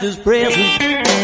his presence.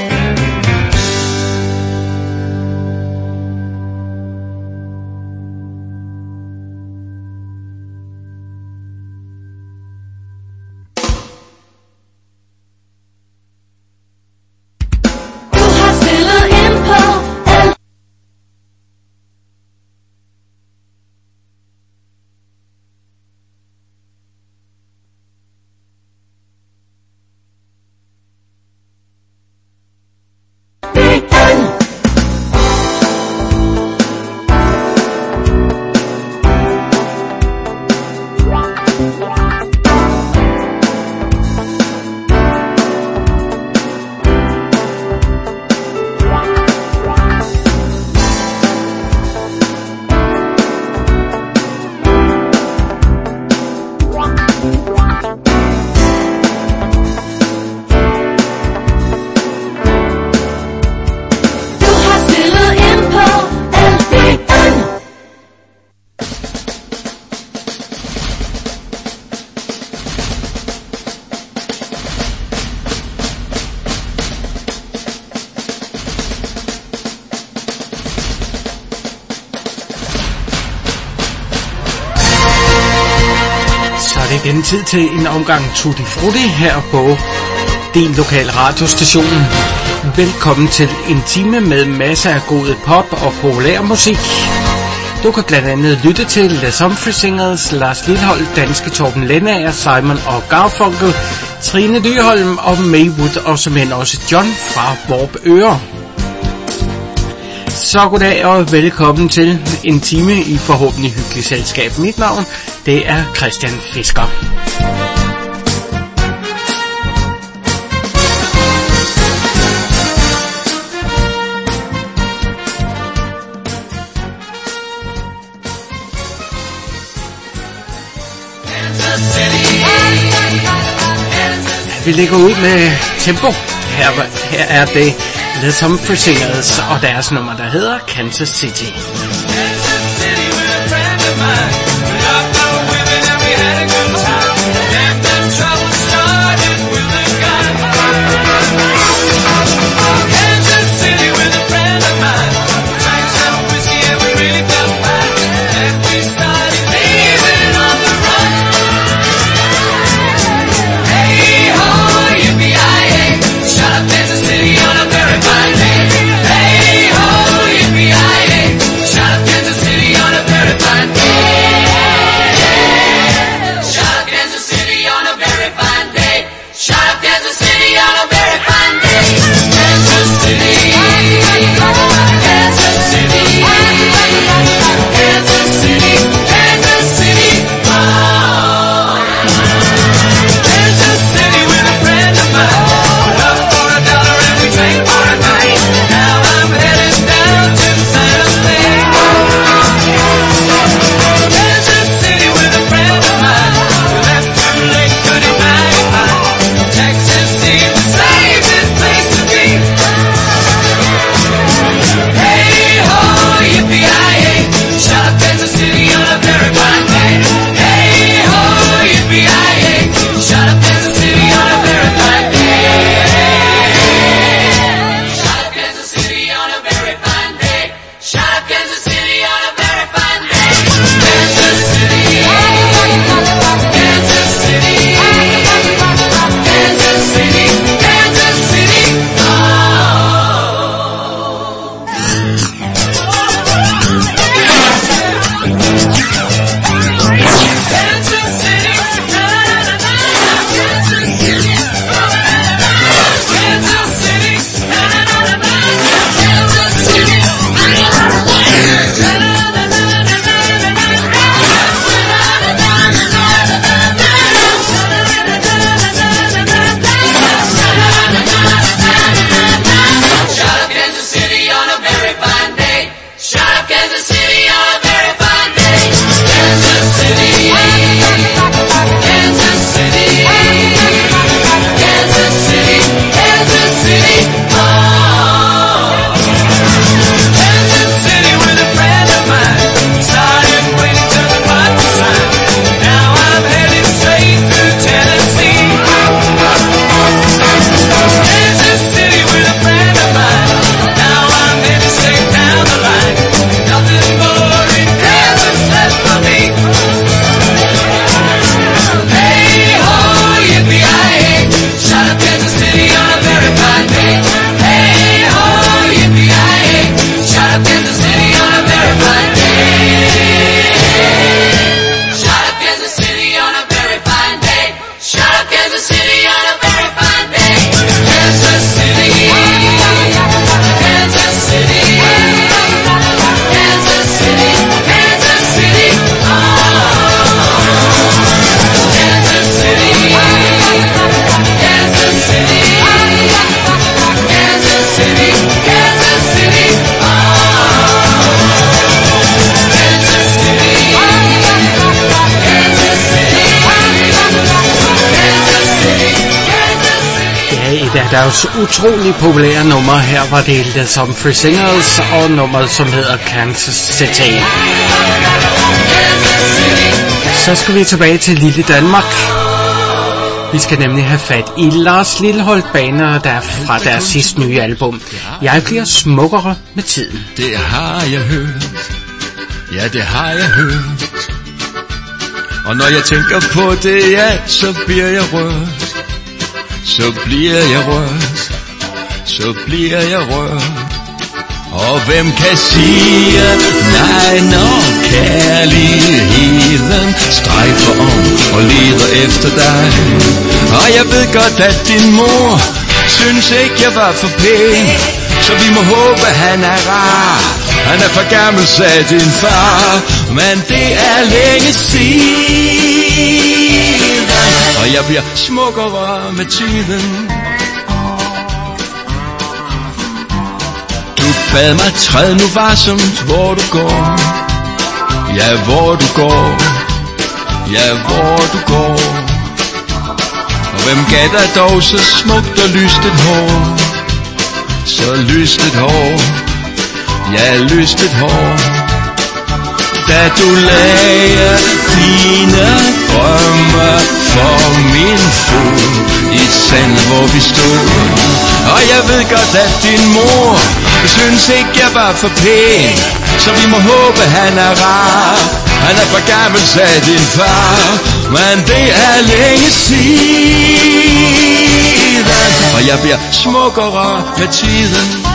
Igen tid til en omgang Tutti Frutti her på din lokale radiostation. Velkommen til en time med masser af god pop og populær musik. Du kan blandt andet lytte til Les Humphrey Singers, Lars Lilholt, danske Torben Lennager, Simon og Garfunkel, Trine Dyrholm og Maywood og såmænd også John fra Vorupør. Så goddag og velkommen til en time i forhåbentlig hyggeligt selskab. Mit navn, det er Christian Fisker. Vi lægger ud med tempo. Her er det Les Humphrey Singers og deres nummer, der hedder Kansas City. Shut up. deres utrolig populære nummer. Her var det The Humphrey Singers og nummeret, som hedder Kansas City. Så skal vi tilbage til lille Danmark. Vi skal nemlig have fat i Lars Lilholt Baner, der fra deres sidste nye album. Jeg bliver smukkere med tiden. Det har jeg hørt. Ja, det har jeg hørt. Og når jeg tænker på det, ja, så bliver jeg rørt. Så bliver jeg rørt. Så bliver jeg rørt. Og hvem kan sige nej, når kærligheden strejfer om og leder efter dig? Og jeg ved godt, at din mor synes ikke, jeg var for pæn, så vi må håbe, han er rar. Han er for gammel, sagde din far, men det er længe siden. Og jeg bliver smukkere med tiden. Du bad mig træd nu varsomt, hvor du går. Ja, hvor du går. Ja, hvor du går. Og hvem gav dig dog så smukt og lyst et hår? Så lyst et hår. Ja, lyst et hår. Da du lagde dine drømme for min fod i et sand, hvor vi stod. Og jeg ved godt, at din mor synes ikke, jeg var for pæn, så vi må håbe, han er rar. Han er for gammel, sagde din far, men det er længe siden. Og jeg bliver smukkere med tiden.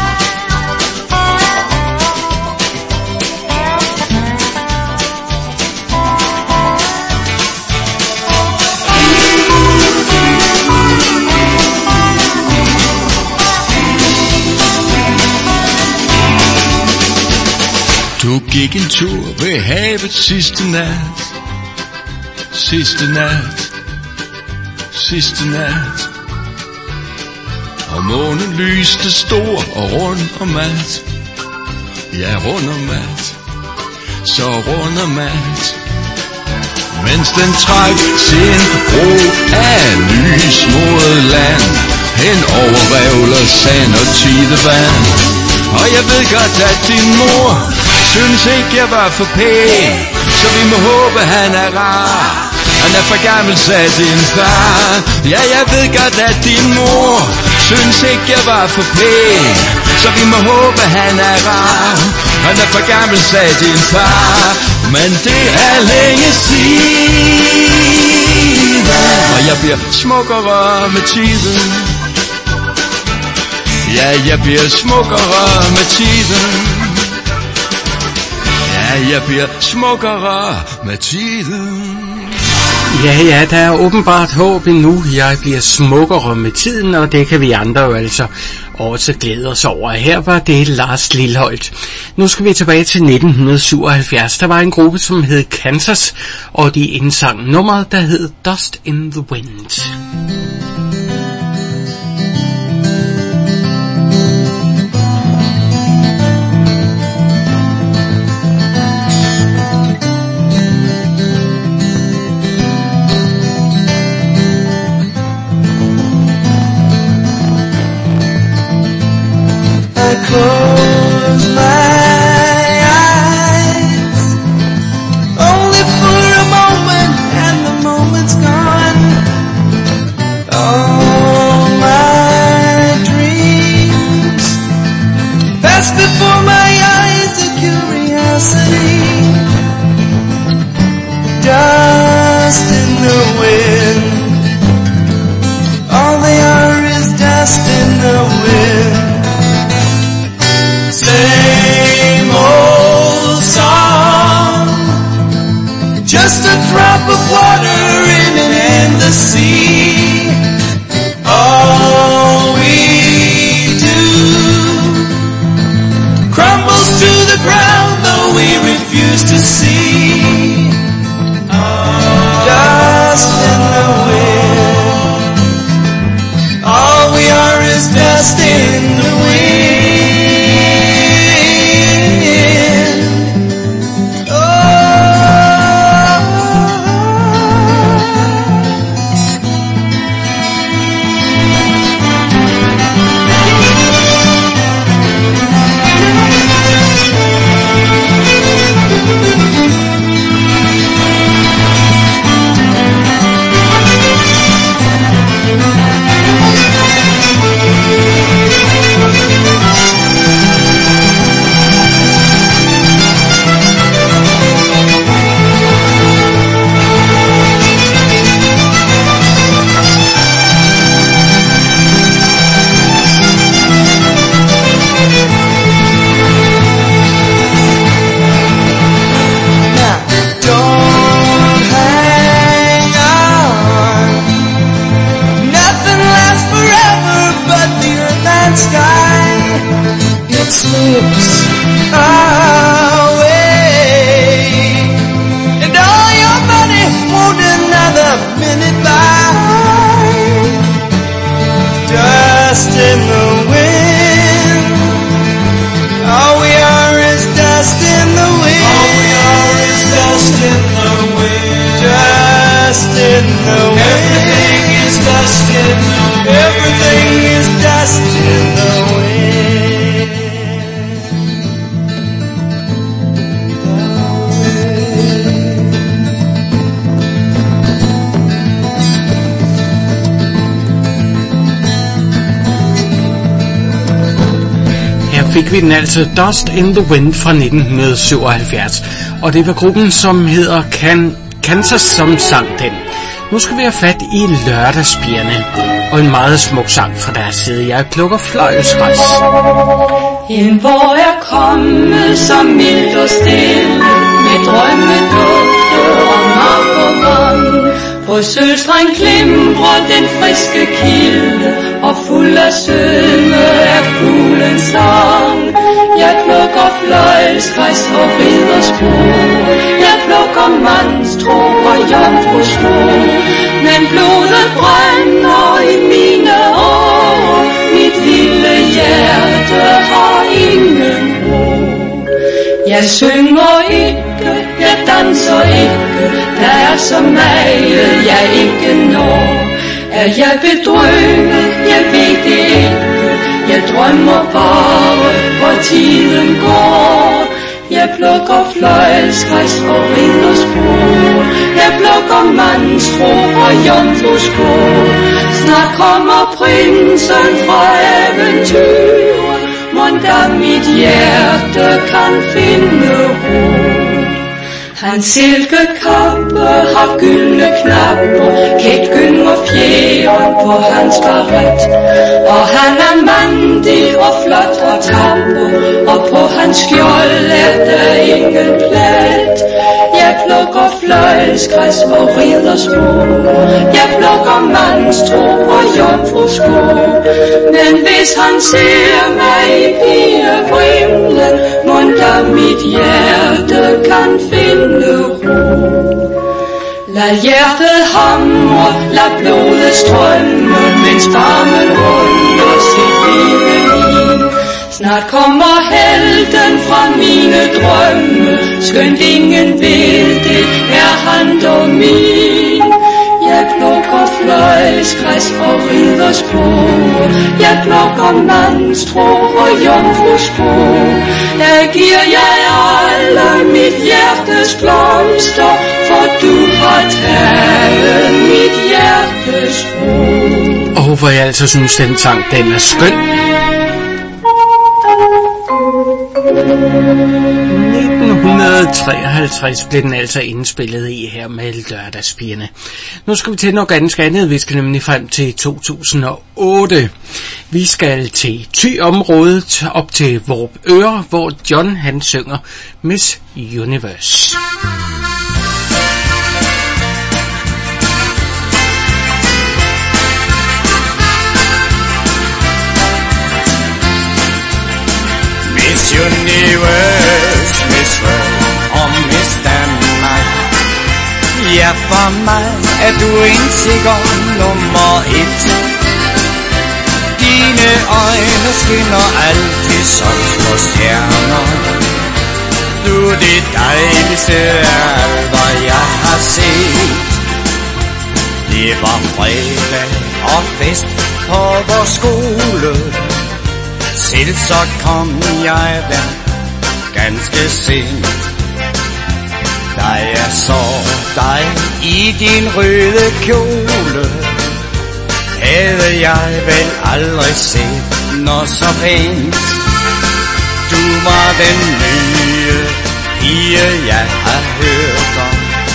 Du gik en tur ved havet sidste nat. Sidste nat. Sidste nat. Og månen lyste stor og rund og mat. Ja, rund og mat. Så rund og mat. Mens den træk sin ro af lys mod land, hen over revler, sand og tidevand. Og jeg ved godt, at din mor synes ikke, jeg var for pæn, så vi må håbe, han er rar. Han er for gammel, sagde din far. Ja, jeg ved godt, at din mor synes ikke, jeg var for pæn, så vi må håbe, han er rar. Han er for gammel, sagde din far, men det er længe siden. Og jeg bliver smukkere med tiden. Ja, jeg bliver smukkere med tiden. Ja, jeg bliver smukkere med tiden. Ja, der er åbenbart håb endnu. Jeg bliver smukkere med tiden, og det kan vi andre jo altså også glæde os over. Her var det Lars Lilholt. Nu skal vi tilbage til 1977. Der var en gruppe, som hed Kansas, og de indsang nummeret, der hed Dust in the Wind. Close my eyes, only for a moment, and the moment's gone. All my dreams pass before my eyes, a curiosity. Dust in the wind, all they are is dust in the wind. Same old song, just a drop of water in an endless sea. All we do crumbles to the ground, though we refuse to see. Dust in the wind, all we are is dust in the wind. hopes away, and all your money won't another minute by. Dust in the wind, all we are is dust in the wind. All we are is dust in the wind. Dust in the wind. Everything is dust in the wind. Everything is dust in the wind. Fik vi den altså Dust in the Wind fra 1977, og det var gruppen, som hedder Kansas, som sang den. Nu skal vi have fat i Lørdagspigerne, og en meget smuk sang fra deres side. Jeg plukker fløjelsgræs. En vår er kommet så mild og stille, med drømmedufte og mark og vand. På sølvstreng glimrer den friske kilde, og fuld af sødme er fuglens sang. Jeg plukker fløjelsgræs og riddersko, jeg plukker mandstro og jomfrusko, men blodet brænder i mine år, mit lille hjerte har ingen ro. Jeg synger ikke, jeg danser ikke, der er så meget jeg ikke når. Er jeg bedrøvet? Jeg ved det ikke, jeg drømmer bare, hvor tiden går. Jeg plukker fløjelsgræs og ridderspor, jeg plukker mandstro og jomfrusko. Snart kommer prinsen fra eventyret, mon da mit hjerte kan finde ro. Hans silkekappe har gyldne knapper, kægt gynger fjeren på hans baret. Og han er mandig og flot og tapper, og på hans skjold er der ingen plet. Jeg plukker fløjelsgræs og ridderspor, jeg plukker mandstro og jomfrusko. Men hvis han ser mig i pigevrimlen, mon da mit hjerte kan finde ro. Lad hjertet hamre, lad blodet strømme, mens barmen runder sit violin. Snart kommer helten fra mine drømme, skønt ingen ved det, er han dog min. Jeg plukker fløjelsgræs og ridderspor, jeg plukker mandstro og jomfrusko. Der giver jeg alle mit hjertes blomster, for du har taget mit hjertes ro. Og hvor jeg altså synes, den sang, den er skøn. 1953 blev den altså indspillet i her med Lørdagspigerne. Nu skal vi til noget ganske andet. Vi skal nemlig frem til 2008. Vi skal til Thy-området op til Vorupør, hvor John han synger Miss Universe. Miss Universe, Miss World og Miss Danmark. Ja, for mig er du en sikker nummer 1. Dine øjne skinner altid som små stjerner. Du er det dejligste af alt, hvad jeg har set. Det var fredag og fest på vores skole. Selv så kom jeg der ganske sent. Da jeg så dig i din røde kjole, havde jeg vel aldrig set noget så pænt. Du var den nye pige, jeg har hørt om,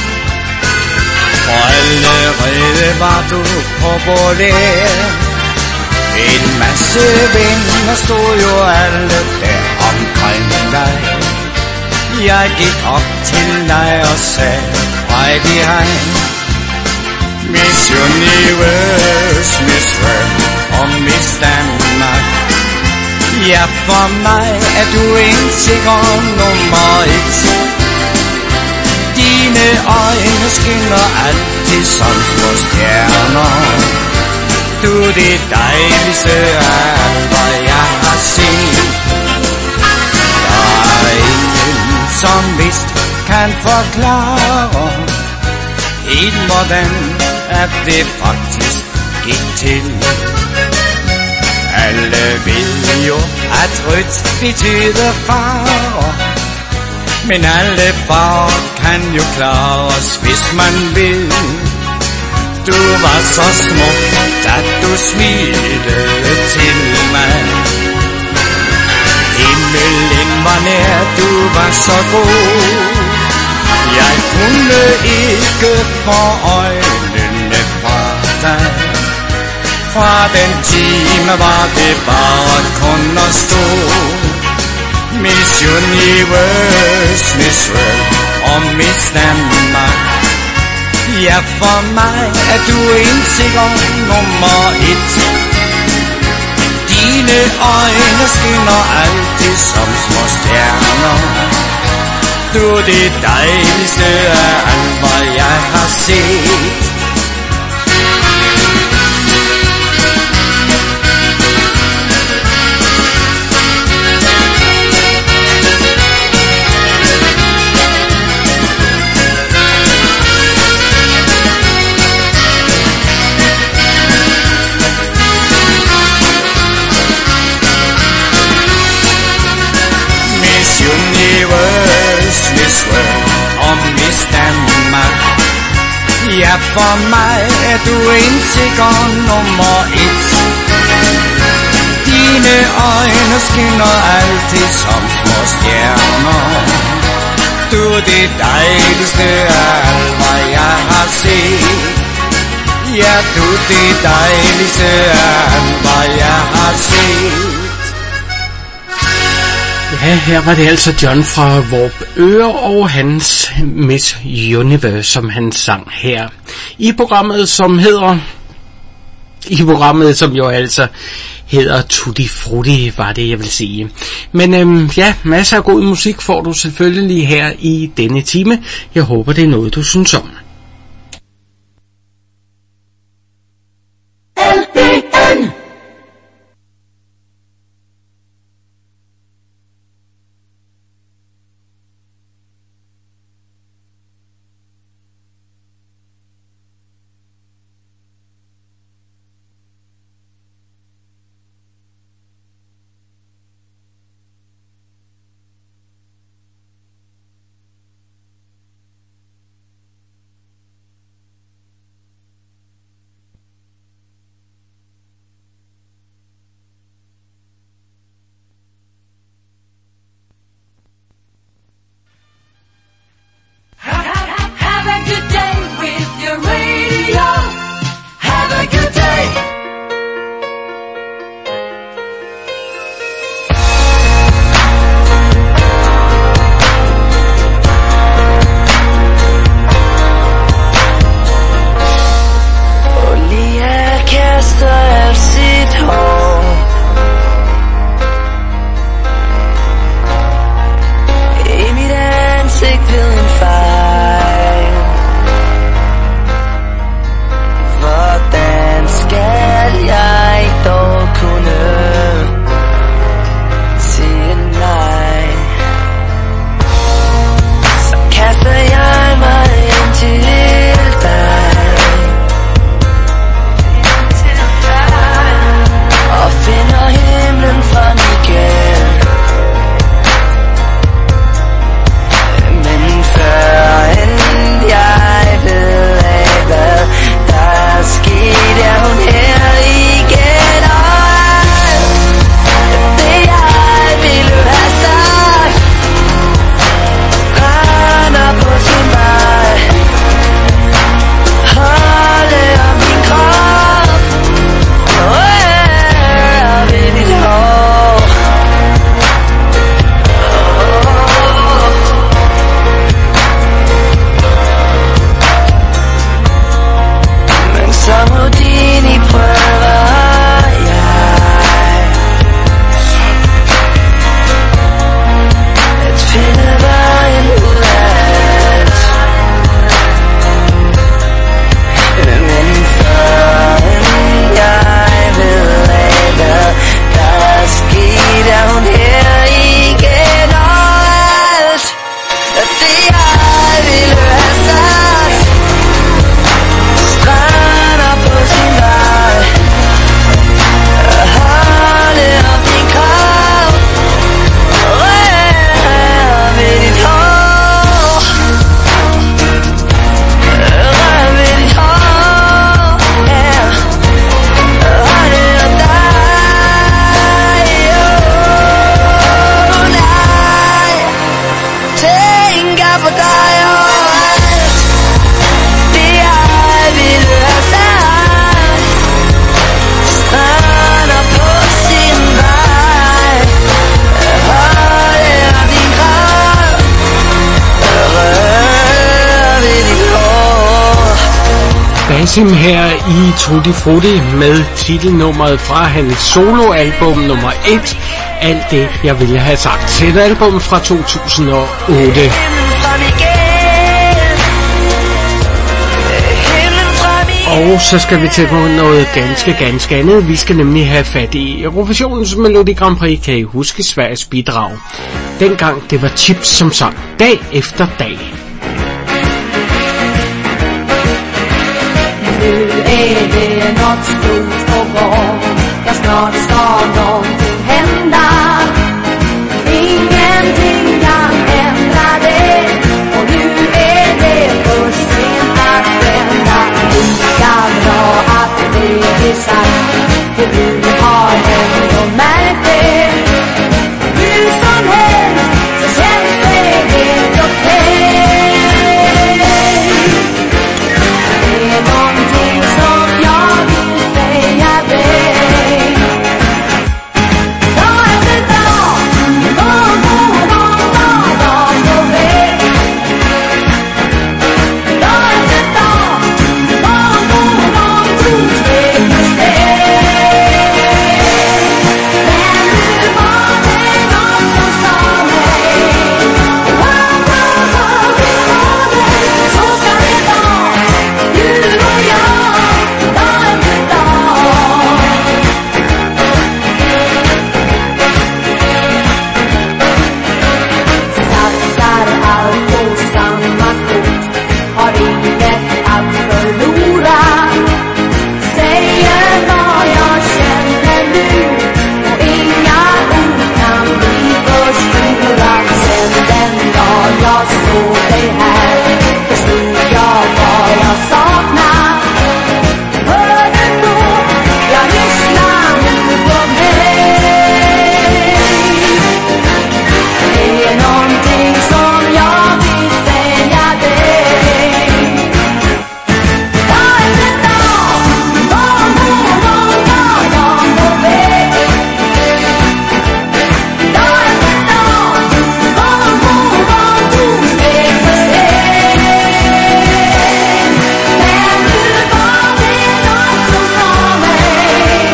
og allerede var du populær. En masse venner stod jo alle der omkring dig. Jeg gik op til dig og sagde hej behind. Miss Universe, Miss World og Miss Danmark. Ja, for mig er du en sikker nummer 1. Dine øjne skinner altid som små stjerner. Du er det dejligste af alt, hvad jeg har set. Der er ingen, som vist kan forklare helt, hvordan at det faktisk gik til. Alle ved jo, at rødt betyder farver, men alle farver kan jo klares, hvis man vil. Du var så smuk, at du smilede til mig. Himmelen var nær, du var så god. Jeg kunne ikke få øjnene fra dig. Fra den time var det bare kun at stå. Miss Universe, Miss World og Miss Danmark. Ja, for mig er du en sikker nummer 1. Dine øjne skinner altid som små stjerner. Du er det dejligste af alt, hvad jeg har set. Universe, Miss World og Miss Danmark. Ja, for mig er du en sikker nummer 1. Dine øjne skinner altid som små stjerner. Du er det dejligste af alt, hvad jeg har set. Ja, du er det dejligste af alt, hvad jeg har set. Ja, her var det altså John fra Vorupør og hans Miss Universe, som han sang her. I programmet, som jo altså hedder Tutti Frutti, var det, jeg vil sige. Men ja, masser af god musik får du selvfølgelig her i denne time. Jeg håber, det er noget, du synes om. LBN Basim her i Tutti Frutti med titelnummeret fra hans soloalbum nummer 1, Alt det jeg ville have sagt. Et album fra 2008. Og så skal vi til på noget ganske andet. Vi skal nemlig have fat i Eurovisionens Melodi Grand Prix. Kan I huske Sveriges bidrag? Dengang det var Chips som sang dag efter dag. Nu är det något stort på gång. Ja, snart ska någonting hända. Ingenting kan ändra det. Och nu är det för sent att vända. Lika bra att det är sagt. För du har ändå märkt det. Hur som helst så känns det helt okej. Det är någonting som jag vill säga dig. Dag efter dag, dag på väg. Dag efter dag, tog steg för steg. Men nu var det någon som sa mig. Så ska det vara, du och jag, dag efter dag. Satsar allt på samma kort, har inget att förlora. Säger vad jag känner nu, och inga ord kan bli för stora. Sen den dag jag såg dig här, förstod jag vad jag saknar. Hör du då, jag lyssnar nu på mig. Det är någonting som jag vill säga dig. Dag efter dag, dag på väg. Dag efter dag, tog steg för steg. Men nu var det något som sa mig.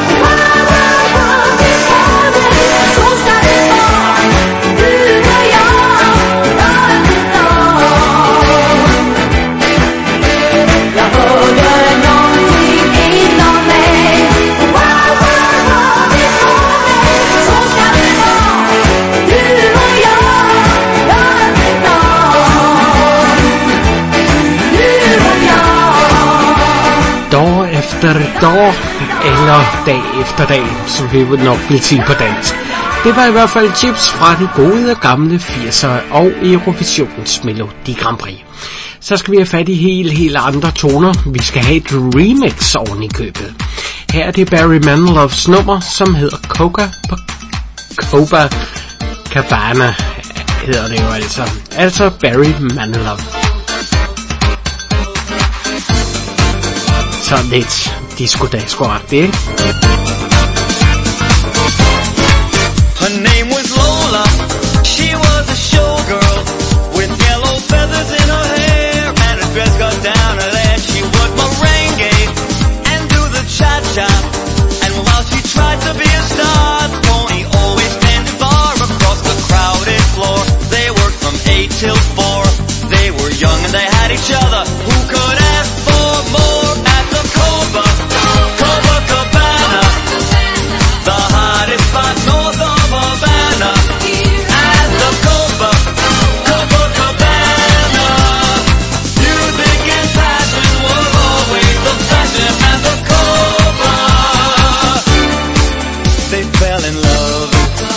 Så ska det vara, du och jag, dag efter dag. Jag hörde någonting inom mig. Det får mig. Så ska det vara, du och jag, dag efter dag. Du och jag. Dag efter dag, eller dag efter dag, som vi vil nok vil sige på dansk. Det var i hvert fald Chips fra de gode gamle 80'ere og Eurovisionens Melodi Grand Prix. Så skal vi have fat i helt andre toner. Vi skal have et remix oven i købet. Her er det Barry Manilows nummer, som hedder Copacabana, hedder det jo altså. Altså Barry Manilow. Sådan lidt disco-dasko-agtigt, ikke? Her name was Lola. She was a showgirl with yellow feathers in her hair and her dress got down her leg. She would merengue and do the cha-cha. And while she tried to be a star, the pony always standing far across the crowded floor. They worked from 8 till 4. They were young and they had each other. Who could ask for more at the Copacabana? The hottest spot north of Havana. At the Copacabana. Music and passion were always the fashion at the Copa. They fell in love.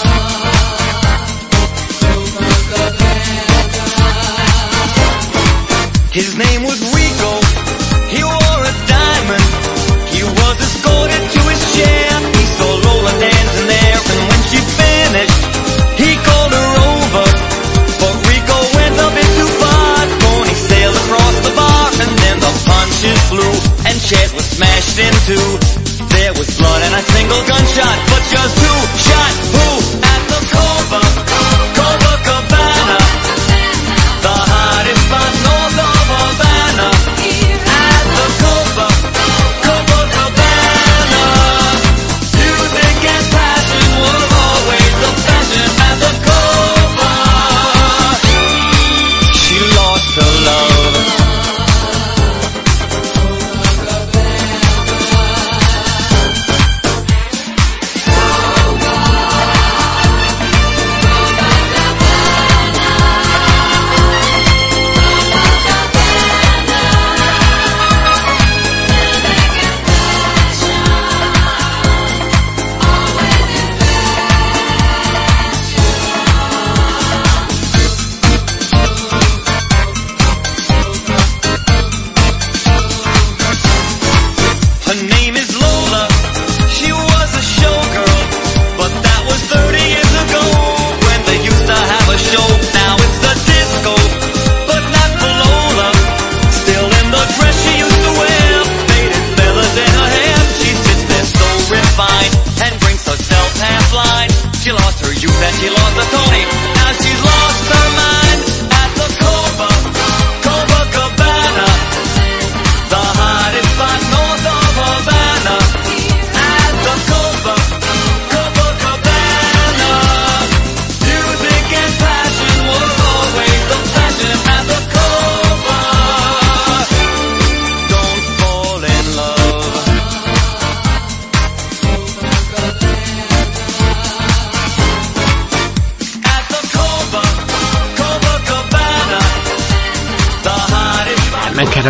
His name was Rico. He wore a diamond. He was escorted to his chair. He saw Lola dancing there, and when she finished, he called her over. But Rico went a bit too far. The pony sailed across the bar, and then the punches flew, and chairs were smashed in two. There was blood and a single gunshot, but just who shot who at the Copacabana? The hottest spot north of Havana. At the Copacabana.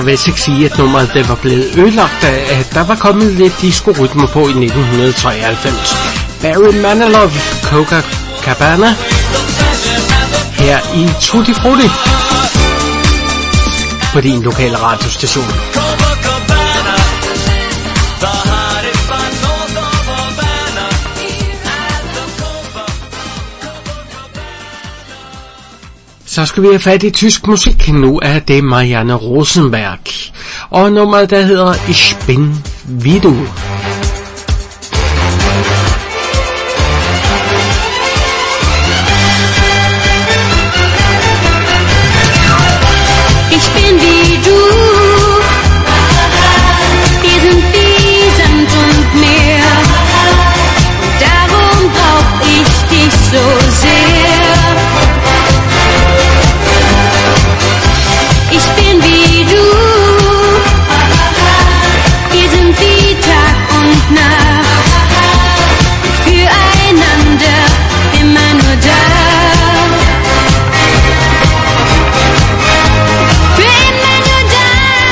vist ikke sige, at nummeret det var blevet ødelagt af, at der var kommet lidt disco-rytmer på i 1993. Barry Manilow, Copacabana, her i Tutti Frutti på din lokale radiostation. Så skal vi have fat i tysk musik. Nu er det Marianne Rosenberg. Og nummeret der hedder Ich bin wie du. Ich bin wie du. Wir sind wie Sand und Meer. Darum brauch ich dich so sehr. Ich bin wie du, wir sind wie Tag und Nacht, füreinander immer nur da, für immer nur da.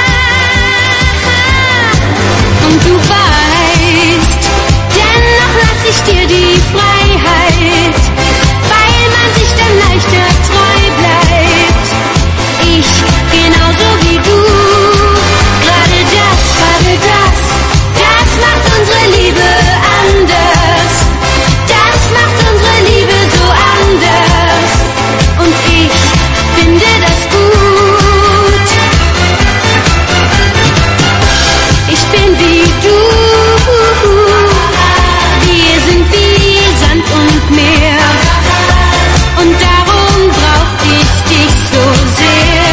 Und du weißt, dennoch lass ich dir die Freiheit, weil man sich dann leichter treu bleibt. Ich genauso wie du, gerade das macht unsere Liebe anders. Das macht unsere Liebe so anders. Und ich finde das gut. Ich bin wie du, wir sind wie Sand und Meer. Und darum brauch ich dich so sehr.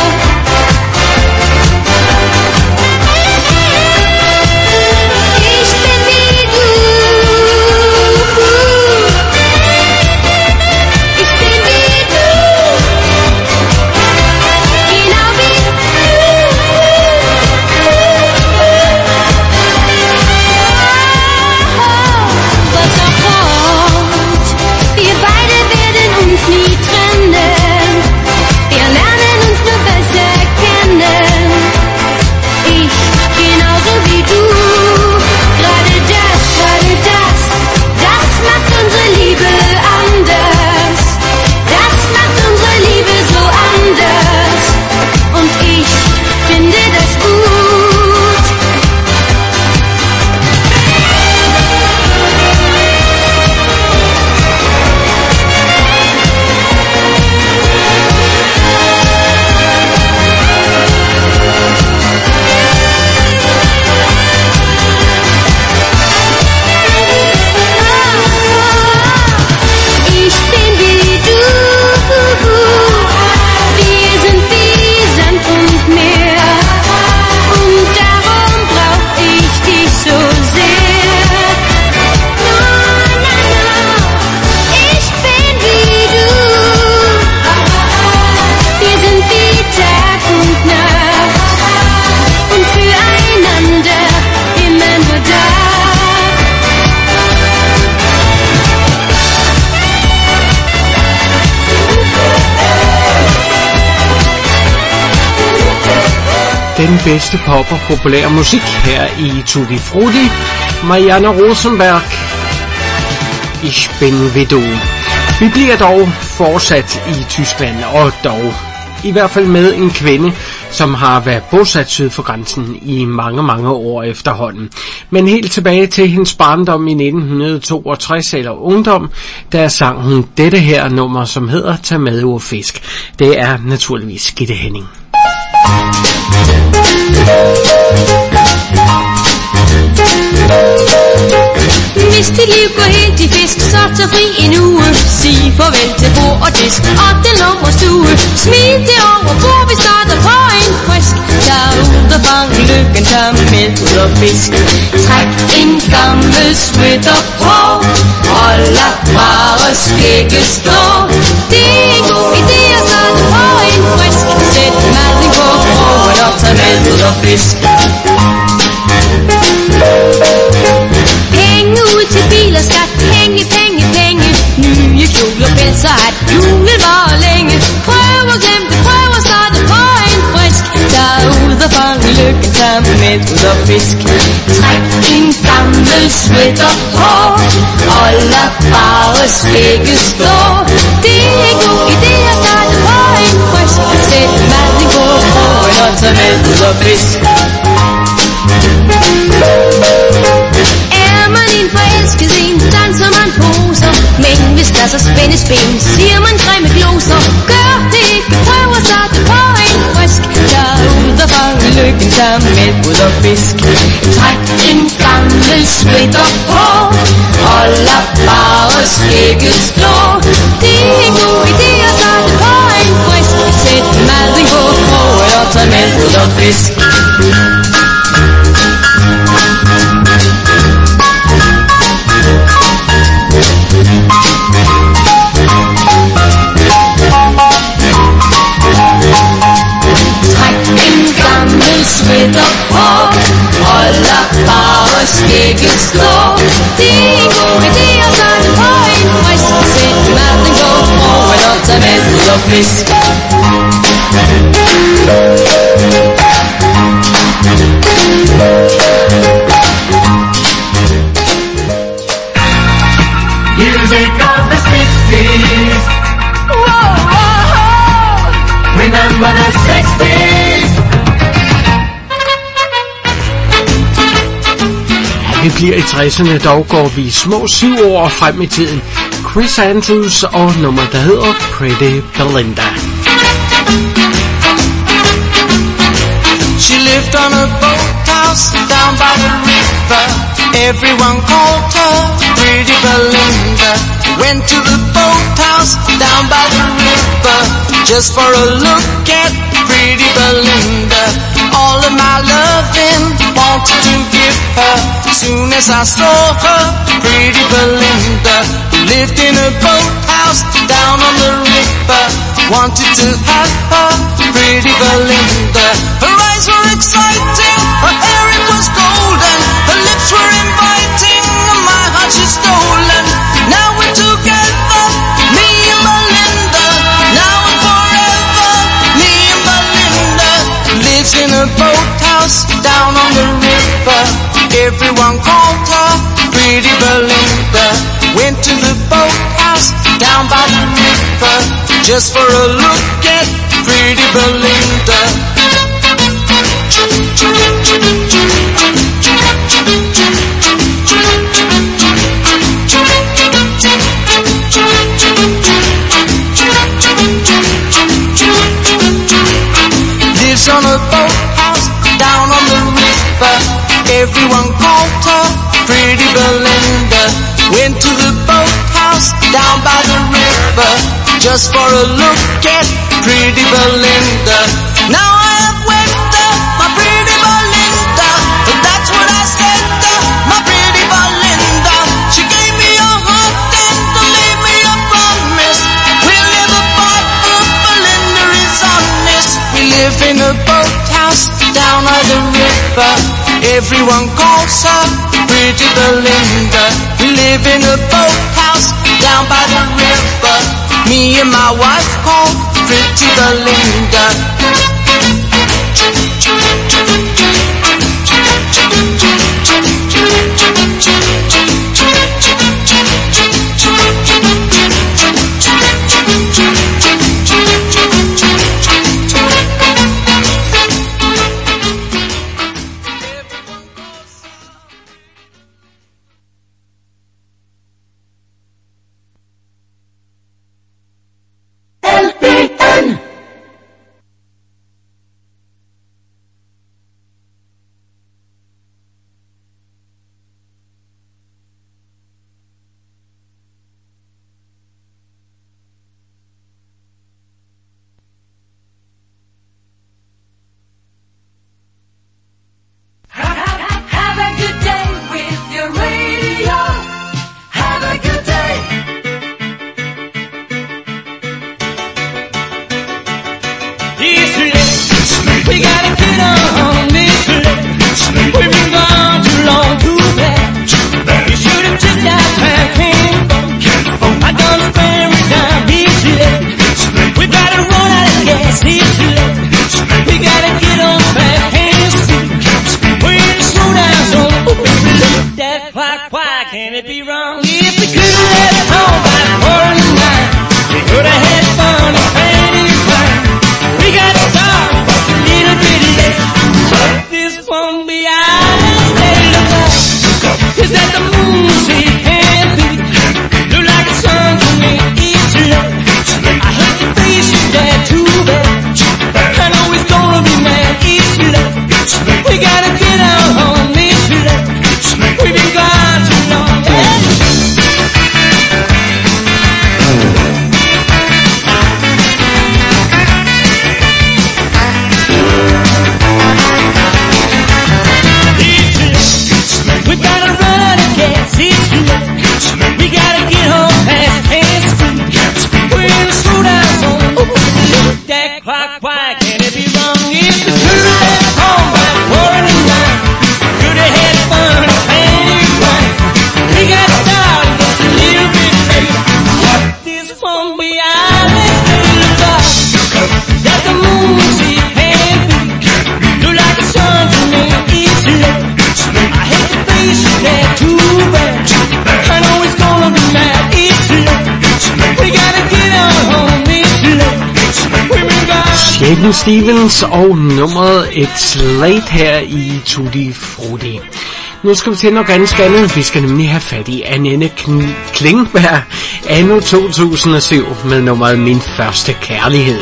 Den bedste pop og populær musik her i Tutti Frutti. Marianne Rosenberg, Ich bin wie du. Vi bliver dog fortsat i Tyskland, og dog i hvert fald med en kvinde, som har været bosat syd for grænsen i mange, mange år efterhånden. Men helt tilbage til hendes barndom i 1962, eller ungdom, der sang hun dette her nummer, som hedder Tag med ur fisk. Det er naturligvis Gitte Henning. Hvis dit liv går helt i fisk, så tag fri en uge. Sig farvel til bord og disk og den lummerstue. Smid det over bord, vi starter på en frisk. Tag ud og fang lykken, tag med ud og fisk. Træk en gammel sweater på og lad bare skægget stå. Det er en god idé at starte på en frisk. Sæt maden på krogen og tag med ud og fisk. Penge ud til bil og skat, penge, penge, penge. Nye kjoler, pels og hat, julen var længe. Prøv at glemme det, prøv at starte på en frisk. Der er ude for mænd ud og fisk. Træk din gammel sweater på, og lad bare skægget stå. Det er en god idé at starte på en frisk. Sæt maden på krogen og tag med ud og fisk. Er man en forelsket en, danser man poser. Men hvis der så spændes ben, siger man grimme gloser. Gør det ikke, prøv at starte på en frisk. Der er ud og fange lykken, tag med ud og fisk. Træk en gammel sweater på, og lad bare skægget stå. Det er en god idé at starte på en frisk. Sæt maden på krogen og tag med ud og fisk. Træk en gammel sweater på, og lad bare skægget stå. Det er en god idé at starte på en frisk. Sæt maden på krogen og tag med ud og fisk. Music of the 60s. Whoa, whoa, whoa. Remember the 60s. Vi bliver i 60'erne, dog går vi små 7 år frem i tiden. Chris Andrews og nummer, der hedder Pretty Belinda. She lived on a boathouse down by the river. Everyone called her Pretty Belinda. Went to the boathouse down by the river just for a look at Pretty Belinda. All of my loving wanted to give her. Soon as I saw her, Pretty Belinda, who lived in a boathouse down on the river, wanted to have her, Pretty Belinda. Her eyes were exciting, her hair it was golden, her lips were inviting, my heart she'd stolen. Now we're together, me and Belinda. Now and forever, me and Belinda. Lives in a boathouse down on the river. Everyone called her Pretty Belinda. Went to the boathouse down by the river just for a look at Pretty Belinda. Lives on a boathouse down on the river. Everyone called her Pretty Belinda. Went to the boathouse down by the river just for a look at Pretty Belinda. Now I have wept my Pretty Belinda. That's what I said, my Pretty Belinda. She gave me a heart and gave me a promise. We'll never part, but Belinda is honest. We live in a boathouse down by the river. Everyone calls her Pretty Belinda. We live in a boathouse down by the river. Me and my wife called Pretty Belinda. why can it be wrong? If we could have left home by 4 in the night, we could have had fun and painted it fine. We got started just a little bit late, but this won't be ours. Is that the moon she can't be? Look like the sun to me, it's late. I hate to face you, Dad, too bad. I know it's gonna be mad, it's late. We gotta get out home, it's late. We've been gone too long, we gotta run again, it's late. We gotta get home past 10th Street. We're in the showdown zone. That clock, why can't it be wrong? If we could have left home by 4 in the night, could have had fun and painted it right. We got started just a little bit late, but this won't be our last day to die. That the moon she can't be, look like the sun to me, it's late. I hate to face you, Dad, too bad. I know it's gonna be mad, it's late. We gotta get out home, it's late. We've been gone. Shaken Stevens og nummeret It's Late her i Tutti Frutti. Nu skal vi til noget ganske andet. Vi skal nemlig have fat i Annette Klingberg anno 2007 med nummeret Min Første Kærlighed.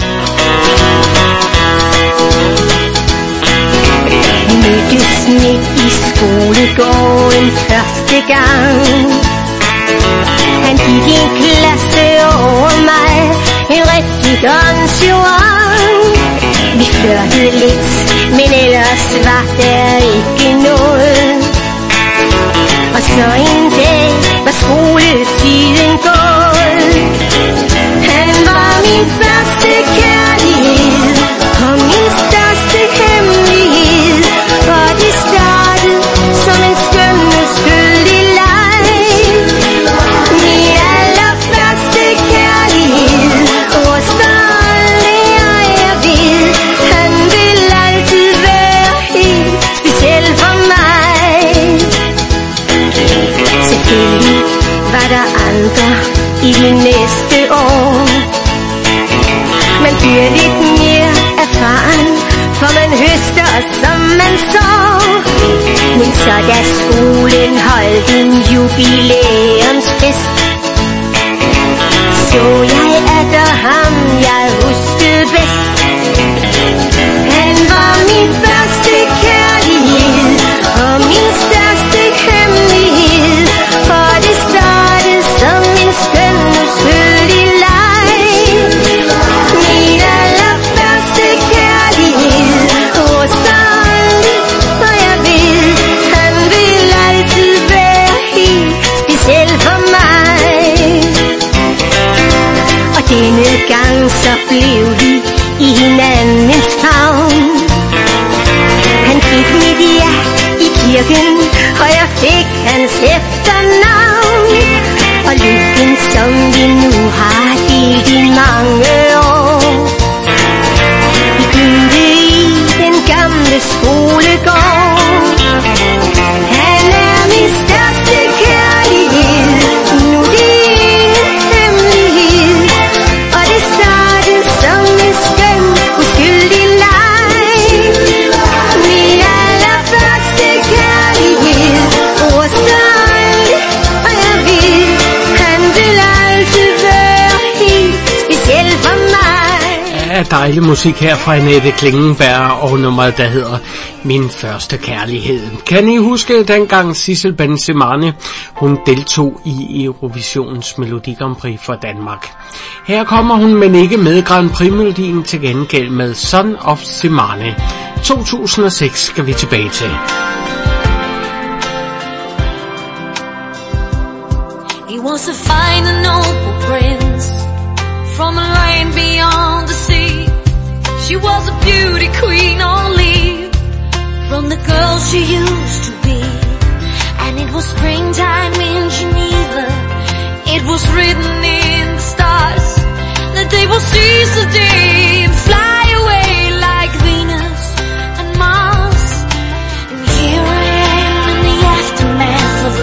Mødtes midt i skolegården første gang. Han gik en klasse over mig, en rigtig grandjurant. Vi flørtede lidt, men ellers var der ikke noget. Og så en dag var skoletiden gået. Han var min første kærlighed og min største hemmelighed. Og det startede som en skøn uskyldig leg. Min allerførste kærlighed, hvor stolt jeg ved. Han vil altid være helt speciel for mig. Selvfølgelig var der andre i de næste år. Man bliver lidt mere erfaren, for man høster, som man sår. Men så da skolen holdt en jubilæumsfest, så jeg atter ham, jeg huskede bedst. Han var min første kærlighed og min største hemmelighed. For det startede som en skøn uskyldig leg. Min allerførste kærlighed, hvor stolt og jeg ved. Han vil altid være helt speciel for mig. Og denne gang så blev vi i hinandens favn. Han fik mit ja i kirken, og jeg fik hans efternavn. Og lykken, som vi nu har delt i mange år, begyndte i den gamle skolegård. Han er min største kærlighed, nu det er en hemmelighed. Og det startede som en skøn uskyldig leg. Min allerførste kærlighed, hvor stolt og jeg ved. Han vil altid være helt speciel for mig. Ja, dejlig musik her fra Annette Klingberg og nummeret, der hedder Min Første Kærlighed. Kan I huske dengang Sissel Bensemane, hun deltog i Eurovisionens Melodi Grand Prix for Danmark? Her kommer hun, men ikke med Grand Prix-melodien, til gengæld med Son of Semane. 2006 skal vi tilbage til. He was a fine and noble prince from a land beyond the sea. She was a beauty queen only from the girl she used to be. And it was springtime in Geneva. It was written in the stars that they will seize the day and fly away like Venus and Mars. And here I am in the aftermath of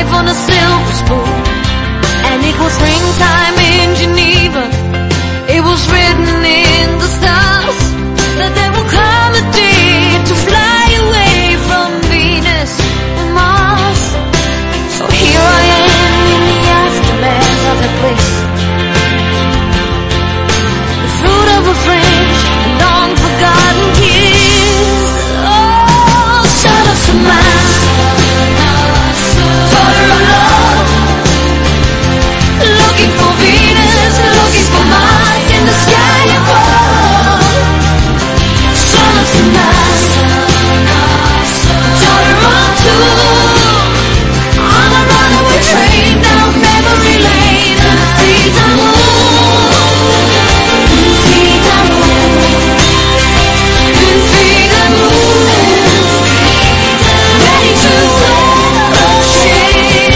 life on a silver spoon. And it was springtime in Geneva. It was written in the stars that there will come a day to fly away from Venus and Mars. So here I am in the aftermath of the bliss, the fruit of a friend, a long-forgotten kiss. Oh, son of Samantha, daughter of love, looking for Venus, looking for Mars in the sky above. Son of Samantha, daughter of two, on a runaway train down memory lane. These are ready to wear a shade.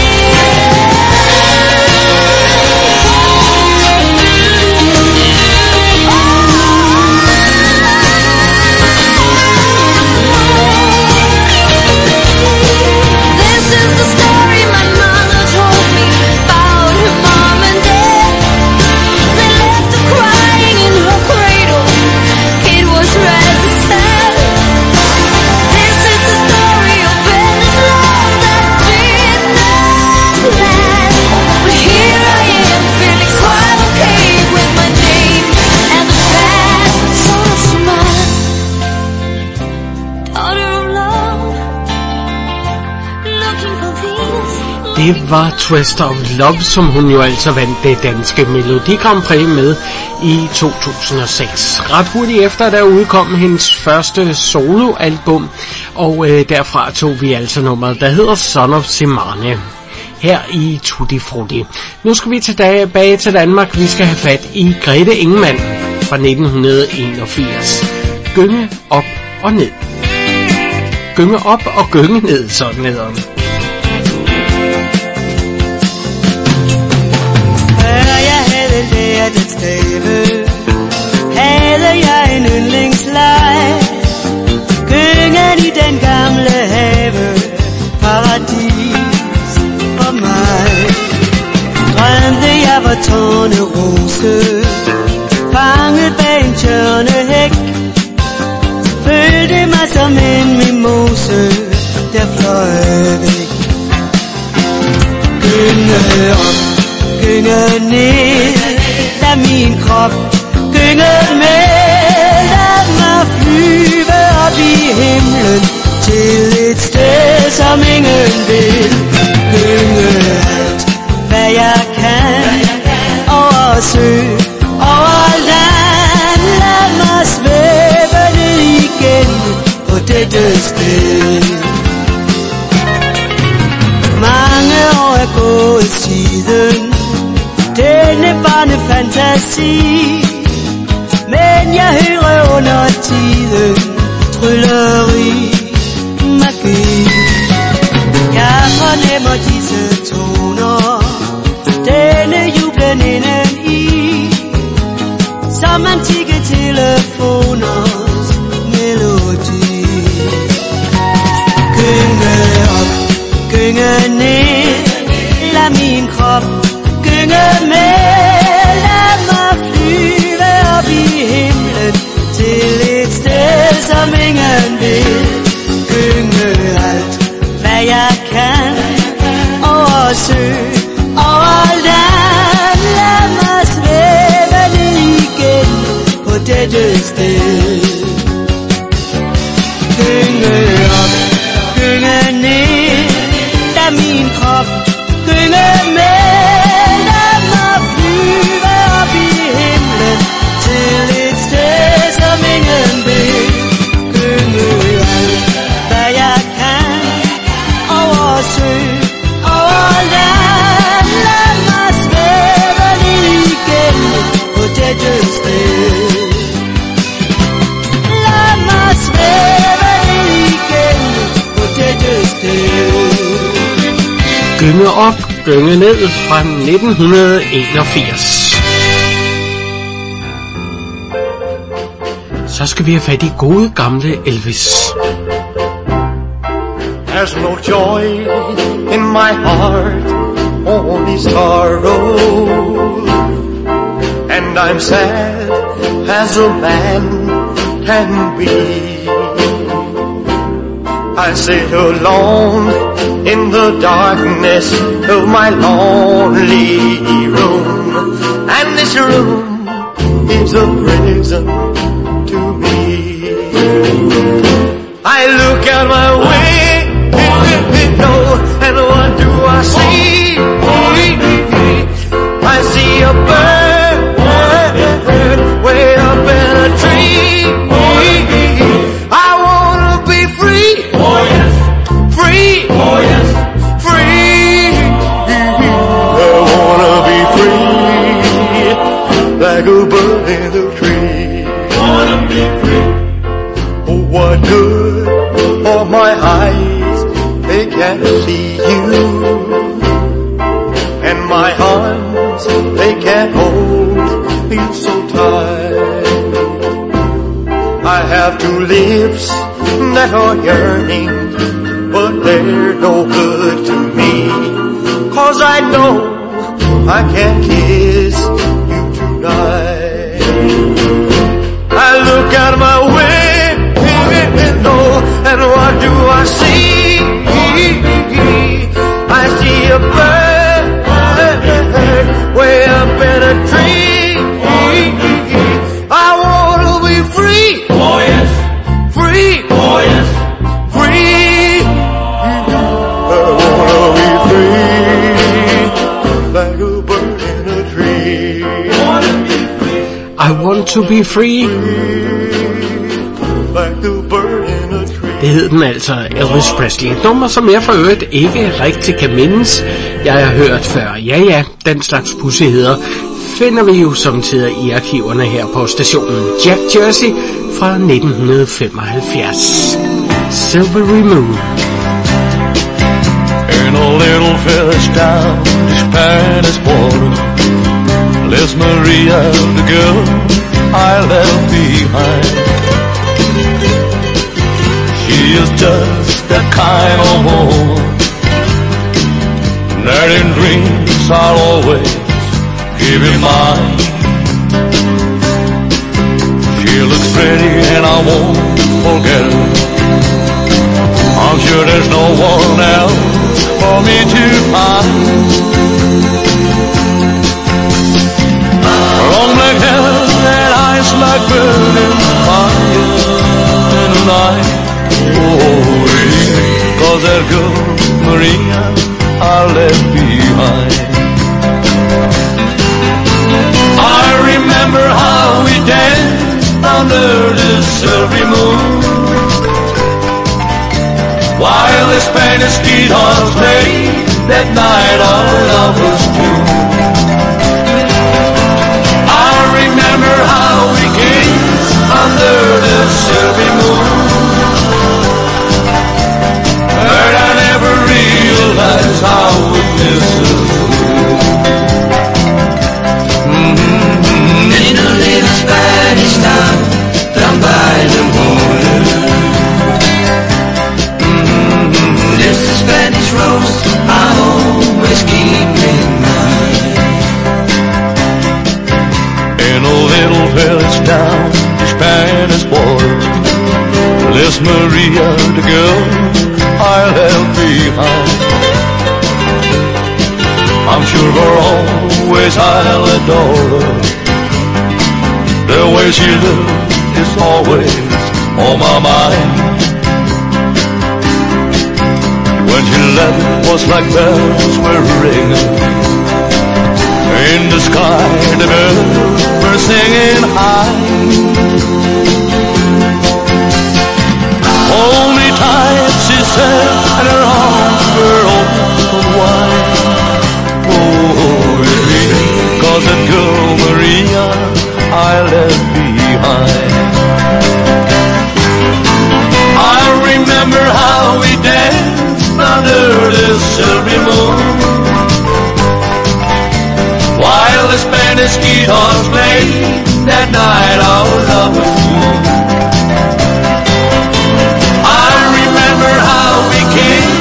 This is the story my mother told me about her mom and dad. They left her crying in her cradle. It was rather sad. This is the story of endless love that did not last. But here I am feeling quite okay with my name and the fact, son of Samantha, daughter of love, looking for Venus. Det var Twist of Love, som hun jo altså vandt det danske Melodi Grand Prix med i 2006. Ret hurtigt efter, der udkom hendes første soloalbum, og derfra tog vi altså nummeret, der hedder Son of Simone, her i Tutti Frutti. Nu skal vi tilbage til Danmark. Vi skal have fat i Grete Ingemann fra 1981. Gynge op og ned. Gynge op og gynge ned, sådan hedder den. Før jeg havde lært at stave, havde jeg en yndlingsleg. Gyngen i den gamle have, paradis for mig. Drømte jeg var tornerose, fanget bag en tjørnehæk. Følte mig som en mimose, der fløj væk. Gynge op, gynge ned, lad min krop gynge med. Lad mig flyve op i himlen til et sted, som ingen vil. Gynge alt, hvad jeg kan, over sø, over land. Lad mig svæve ned igen på dette sted. Mange år er gået siden denne barnefantasi, men jeg hører under tiden trylleri, magi. Jeg fornemmer disse toner, denne jublen indeni, som antikke telefoners melodi. Gynge op, gynge ned, lad min krop gynge med. Lad mig flyve op i himlen til et sted, som ingen vil. Gynge alt, hvad jeg kan, over sø, over land. Lad mig svæve ned igen på dette sted. Gynge op, gynge ned, lad min krop gynge med. Lad mig flyve op i himlen til et sted, som ingen vil. Gynge alt, hvad jeg kan, over sø, over land. Lad mig svæve ned igen på dette sted. Lad mig svæve ned igen på dette sted. Gynge op, gynge ned fra 1981. Så skal vi have fat i gode gamle Elvis. There's no joy in my heart, only sorrow. And I'm sad as a man can be. I sit alone in the darkness of my lonely room, and this room is a prison to me. I look out my window, and what do I see? I see a bird way up in a tree. I wanna be free. Oh yes, free. Oh yes, free. I wanna be free, like a bird in the tree. Wanna be free. Oh, what good are my eyes? They can't see you, and my arms, they can't hold you so tight. I have two lips that are yearning, but they're no good to me, 'cause I know I can't kiss you tonight. I look out my window, and what do I see? I see a bird way up in a tree. I wanna be free. Oh yes, free. Oh yes, free. I wanna be free, like a bird in a tree. I want to be free. Like a bird in a tree. Det hed den altså, Elvis Presley. Et nummer, som jeg for øvrigt ikke rigtig kan mindes, jeg har hørt før. Ja, den slags pudsigheder finder vi jo samtidig i arkiverne her på stationen. Jack Jersey fra 1975. Silvery Moon. In a little village down the Spanish border lives Maria, the girl I left behind. She is just that kind of woman that in dreams I'll always keep in mind. She looks pretty and I won't forget her. I'm sure there's no one else for me to find. Long black hair and eyes like burning fire in the night. Oh, 'cause that girl Maria I left behind. I remember how we danced under the silvery moon, while the Spanish guitars played that night our lovers tune. I remember how we kissed under the silvery moon, but I never realized how we missed her. In a little Spanish town down by the border lives a Spanish rose I always keep in mind. In a little village down the Spanish border lives Maria, the girl I left behind. I'm sure for always I'll adore her. The way she looked is always on my mind. When she left it was like bells were ringing. In the sky the birds were singing high. Hold me tight, she said, and her arms were open wide. Oh, cause that girl Maria I left behind. I remember how we danced under the silvery moon, while the Spanish guitars played that night our lovers tune. I remember how we came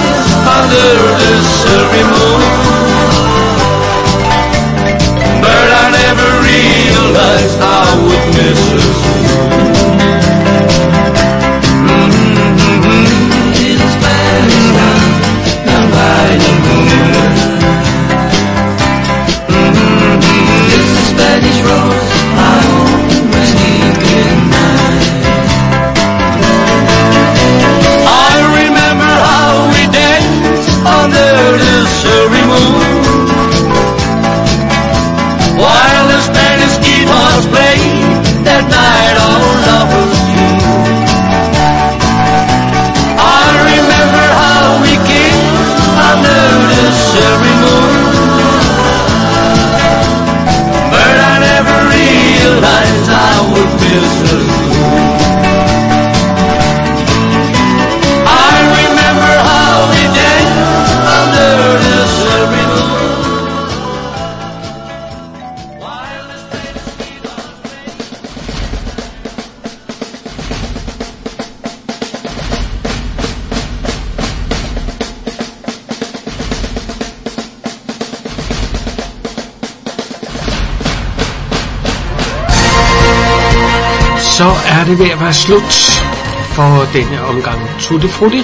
så er det ved at være slut for denne omgang Tutti Frutti.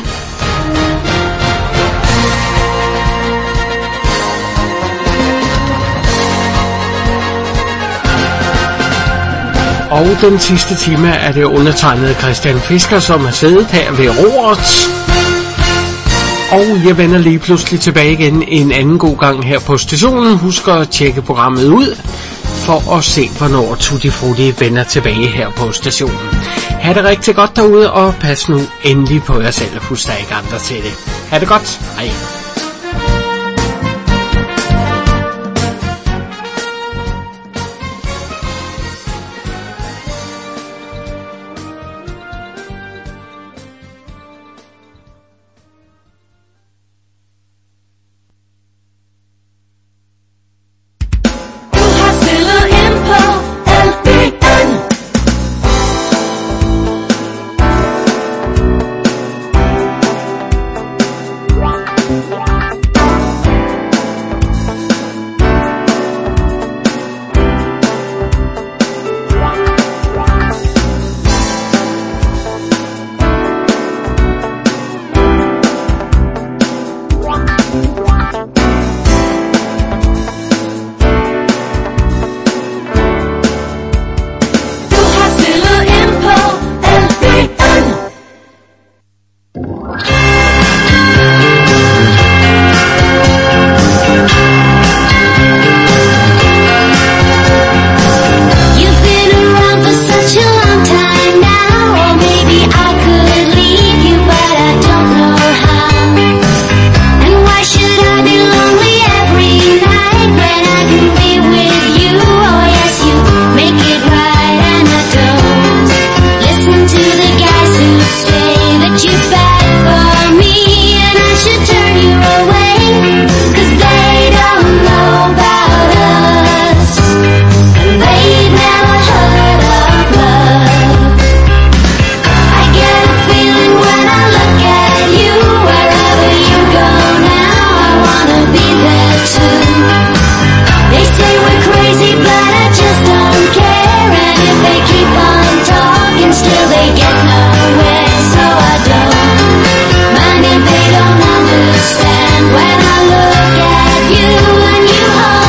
Og den sidste time er det undertegnede Christian Fisker, som har siddet her ved roret. Og jeg vender lige pludselig tilbage igen en anden god gang her på stationen. Husk at tjekke programmet ud for at se, hvornår Tutti Frutti vender tilbage her på stationen. Ha' det rigtig godt derude, og pas nu endelig på jer selv. Husk, der er ikke andre til det. Ha' det godt. Hej.